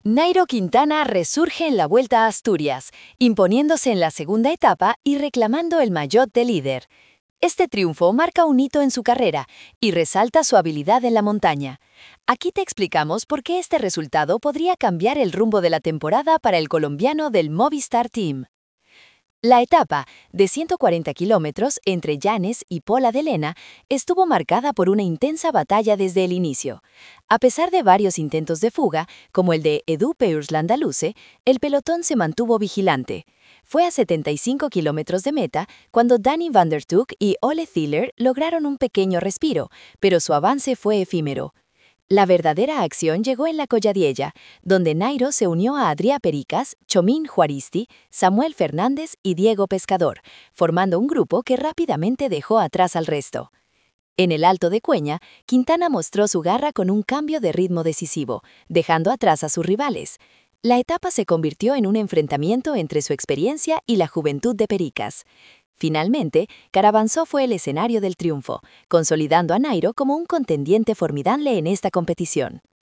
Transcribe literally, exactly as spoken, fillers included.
Nairo Quintana resurge en la Vuelta a Asturias, imponiéndose en la segunda etapa y reclamando el maillot de líder. Este triunfo marca un hito en su carrera y resalta su habilidad en la montaña. Aquí te explicamos por qué este resultado podría cambiar el rumbo de la temporada para el colombiano del Movistar Team. La etapa, de ciento cuarenta kilómetros entre Llanes y Pola de Lena, estuvo marcada por una intensa batalla desde el inicio. A pesar de varios intentos de fuga, como el de Edu Peuls-Landaluce, el pelotón se mantuvo vigilante. Fue a setenta y cinco kilómetros de meta cuando Danny van der Stuk y Ole Thieler lograron un pequeño respiro, pero su avance fue efímero. La verdadera acción llegó en la Colladiella, donde Nairo se unió a Adrià Pericas, Chomín Juaristi, Samuel Fernández y Diego Pescador, formando un grupo que rápidamente dejó atrás al resto. En el Alto de Cueña, Quintana mostró su garra con un cambio de ritmo decisivo, dejando atrás a sus rivales. La etapa se convirtió en un enfrentamiento entre su experiencia y la juventud de Pericas. Finalmente, Carabanzó fue el escenario del triunfo, consolidando a Nairo como un contendiente formidable en esta competición.